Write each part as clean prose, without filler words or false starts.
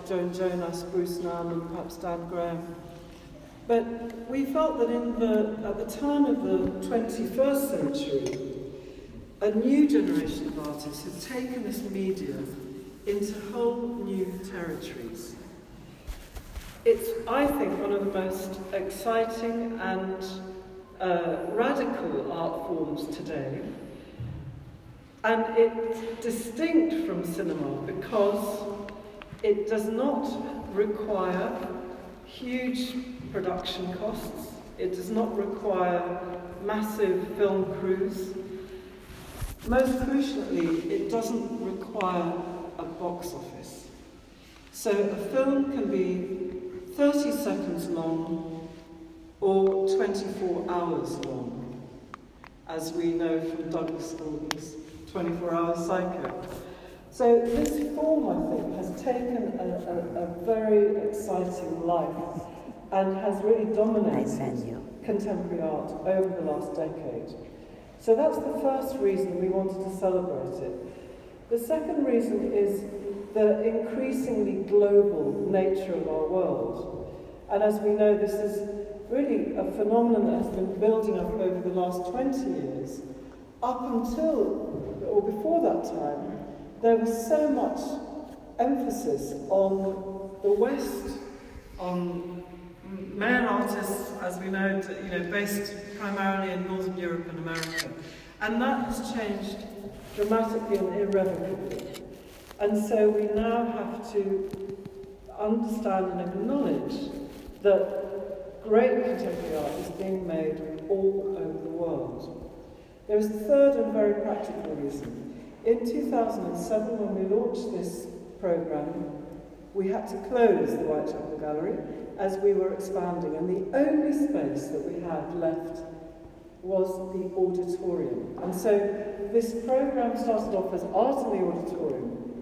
Joan Jonas, Bruce Nunn, and perhaps Dan Graham. But we felt that at the turn of the 21st century, a new generation of artists had taken this medium into whole new territories. It's, I think, one of the most exciting and radical art forms today. And it's distinct from cinema because it does not require huge production costs. It does not require massive film crews. Most crucially, it doesn't require a box office. So a film can be 30 seconds long or 24 hours long, as we know from Douglas Gordon's 24-Hour Psycho. So this form, I think, has taken a very exciting life and has really dominated contemporary art over the last decade. So that's the first reason we wanted to celebrate it. The second reason is the increasingly global nature of our world. And as we know, this is really a phenomenon that has been building up over the last 20 years. Up until, or before that time, there was so much emphasis on the West, on male artists, as we know, based primarily in Northern Europe and America. And that has changed dramatically and irrevocably. And so we now have to understand and acknowledge that great contemporary art is being made all over the world. There is a third and very practical reason. In 2007, when we launched this programme, we had to close the Whitechapel Gallery as we were expanding, and the only space that we had left was the auditorium. And so this programme started off as Art in the Auditorium,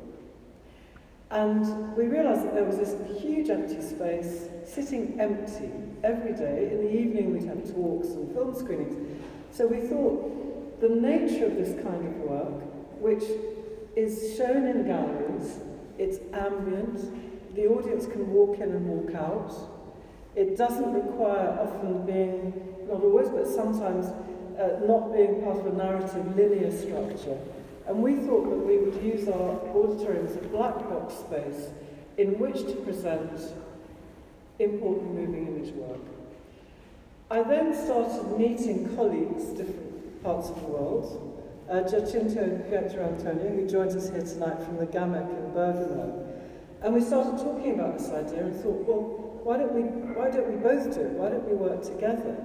and we realised that there was this huge empty space sitting empty every day. In the evening we'd have talks and film screenings. So we thought the nature of this kind of work, which is shown in galleries, it's ambient, the audience can walk in and walk out. It doesn't require often being, not always, but sometimes not being part of a narrative linear structure. And we thought that we would use our auditorium as a black box space in which to present important moving image work. I then started meeting colleagues, different parts of the world. Giacinto Pietrantonio, who joins us here tonight from the GAMEC in Bergamo. And we started talking about this idea and thought, well, why don't we both do it? Why don't we work together?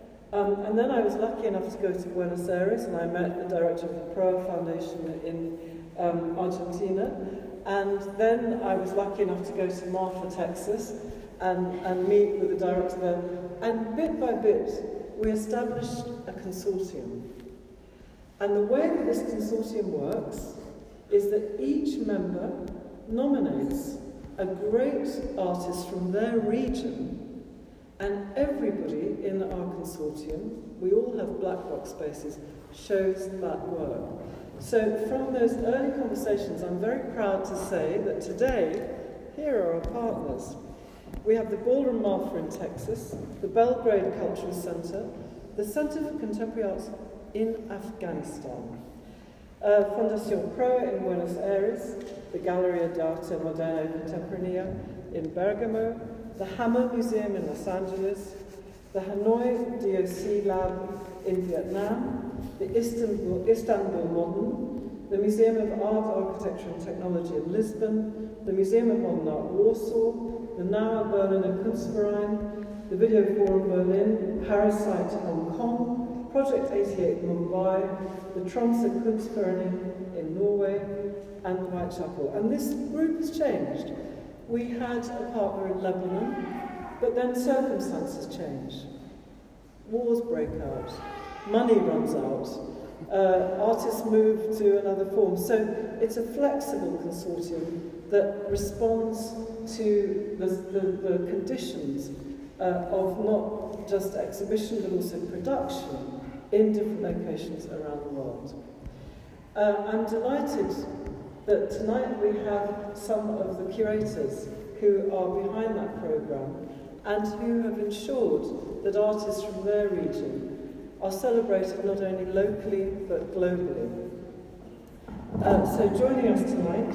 And then I was lucky enough to go to Buenos Aires, and I met the director of the Proa Foundation in Argentina. And then I was lucky enough to go to Marfa, Texas, and meet with the director there. And bit by bit, we established a consortium. And the way that this consortium works is that each member nominates a great artist from their region, and everybody in our consortium, we all have black box spaces, shows that work. So from those early conversations, I'm very proud to say that today, here are our partners. We have the Ballroom Marfa in Texas, the Belgrade Cultural Center, the Center for Contemporary Arts in Afghanistan, Fundación Proa in Buenos Aires, the Galleria d'Arte Moderna e Contemporanea in Bergamo, the Hammer Museum in Los Angeles, the Hanoi DOC Lab in Vietnam, the Istanbul Modern, the Museum of Art, Architecture and Technology in Lisbon, the Museum of Modern Art Warsaw, the NAUA Berliner Kunstverein, the Video Forum Berlin, Parasite Hong Kong, Project 88 Mumbai, the Tromsø Kunstforening in Norway, and the Whitechapel. And this group has changed. We had a partner in Lebanon, but then circumstances change. Wars break out, money runs out, artists move to another form. So it's a flexible consortium that responds to the conditions of not just exhibition but also production in different locations around the world. I'm delighted that tonight we have some of the curators who are behind that programme and who have ensured that artists from their region are celebrated not only locally but globally. So joining us tonight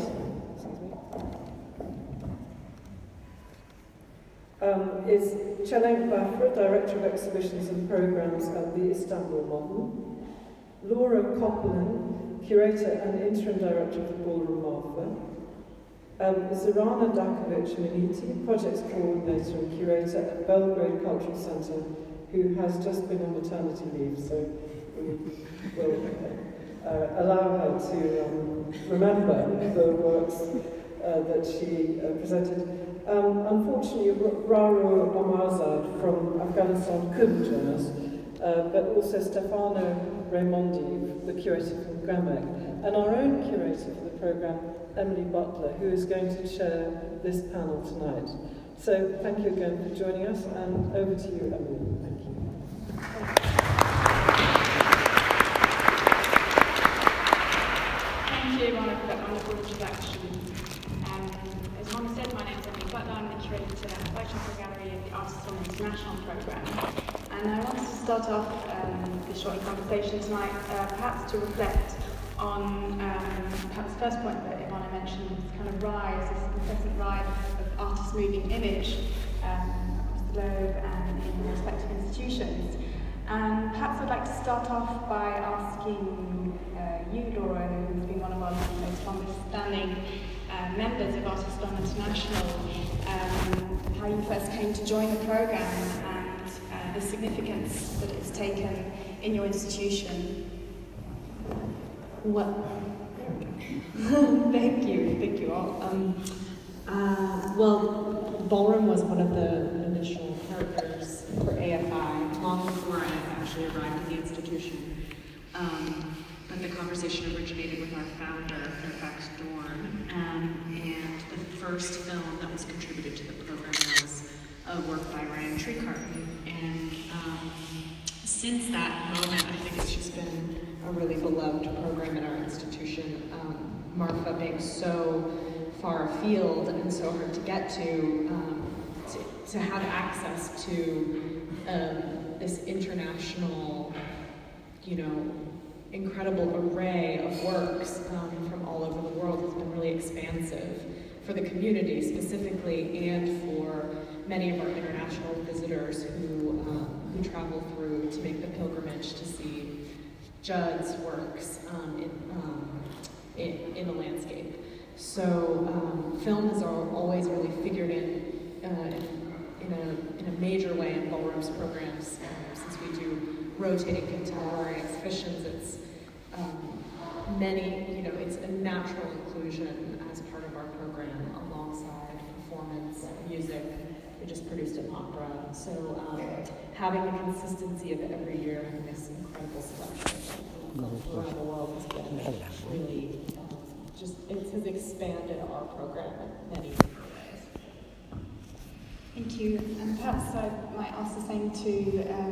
is Çelenk Bafra, Director of Exhibitions and Programmes at the Istanbul Modern, Laura Copeland, Curator and Interim Director of the Ballroom Marfa, Zorana Dakovic-Miniti, Projects Coordinator and Curator at Belgrade Cultural Centre, who has just been on maternity leave, so we will allow her to remember the works that she presented. Unfortunately, Raro Amarzad from Afghanistan couldn't join us, but also Stefano Raimondi, the curator from GRAMEC, and our own curator for the programme, Emily Butler, who is going to chair this panel tonight. So thank you again for joining us, and over to you, Emily. Thank you. Thank you, Mona, for that wonderful introduction. As Mona said, my name is Emily Butler. I'm the curator at the Whitechapel Gallery of the Artists on International programme. And I wanted to start off this short conversation tonight, perhaps to reflect on perhaps the first point that Ivana mentioned, this kind of rise, this incessant rise of artists' moving image across the globe and in respective institutions. And perhaps I'd like to start off by asking you, Laura, who's been one of our most longest-standing members of Artists on International, how you first came to join the programme and the significance that it's taken in your institution. Well, thank you all. Well, Ballroom was one of the initial partners for AFI long before I actually arrived at the institution. But the conversation originated with our founder, Fairfax Dorn, and the first film that was contributed to the program was a work by Ryan Treecarton. And since that moment, I think it's just been a really beloved program in our institution. Marfa being so far afield and so hard to get to have access to this international, incredible array of works from all over the world has been really expansive for the community specifically, and for many of our international visitors who travel through to make the pilgrimage to see Judd's works in the landscape. So film has always really figured in a major way in Ballroom's programs. Since we do rotating contemporary exhibitions, it's it's a natural inclusion as part of our program alongside performance, music. We just produced an opera. So having the consistency of it every year and this incredible selection around the world has been really it has expanded our program in many different ways. Thank you. And perhaps I might ask the same to